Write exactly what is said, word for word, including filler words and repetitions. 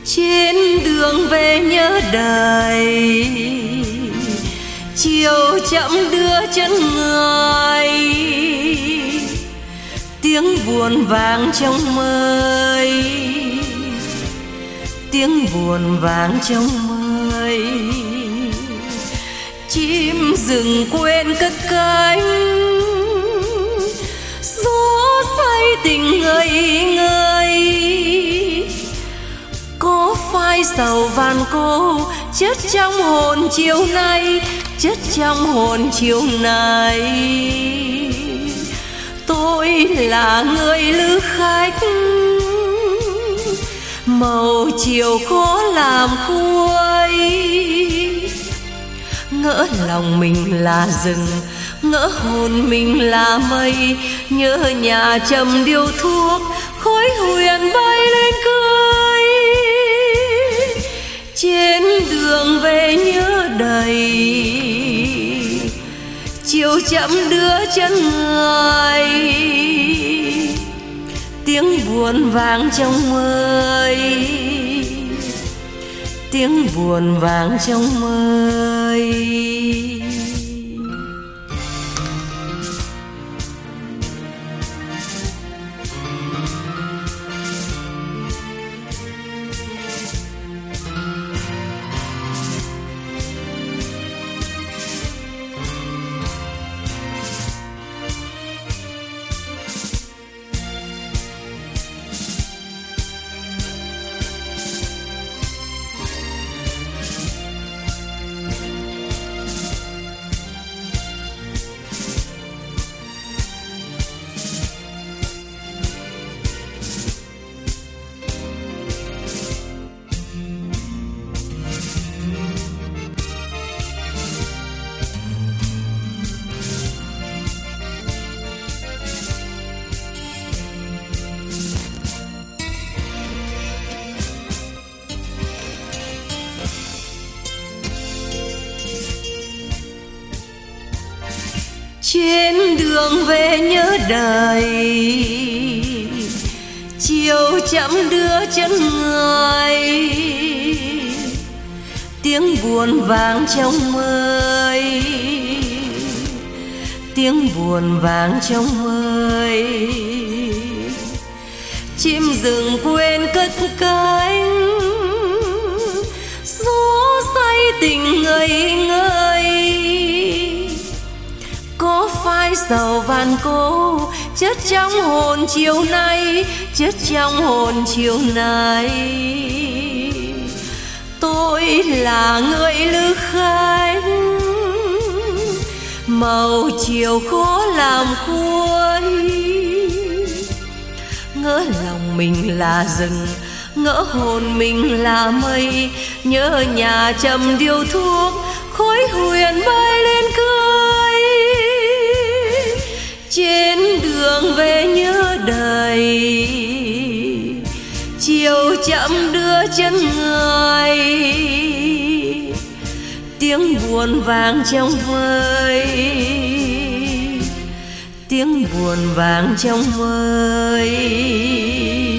trên đường về nhớ đời, chiều chậm đưa chân người, tiếng buồn vang trong mây, tiếng buồn vang trong mây. Chim rừng quên cất cánh, gió say tình ngây ngây. Có phai sầu vàn cô chất trong hồn chiều nay, chất trong hồn chiều nay. Tôi là người lữ khách, màu chiều khó làm khuây. Ngỡ lòng mình là rừng, ngỡ hồn mình là mây. Nhớ nhà trầm điếu thuốc, khói huyền bay lên cười. Trên đường về nhớ đầy, chiều chậm đưa chân người, tiếng buồn vang trong mây, tiếng buồn vang trong mây. Trên đường về nhớ đời, chiều chậm đưa chân người, tiếng buồn vang trong mây, tiếng buồn vang trong mây. Chim rừng quên cất cánh, gió say tình ngây ngây. Có phai sầu vàn cô chất trong hồn chiều nay, chất trong hồn chiều nay. Tôi là người lữ khách, màu chiều khó làm khuây. Ngỡ lòng mình là rừng, ngỡ hồn mình là mây. Nhớ nhà trầm điếu thuốc, khói huyền bay lên cười. Trên đường về nhớ đầy, chiều chậm đưa chân người, tiếng buồn vang trong mây, tiếng buồn vang trong mây.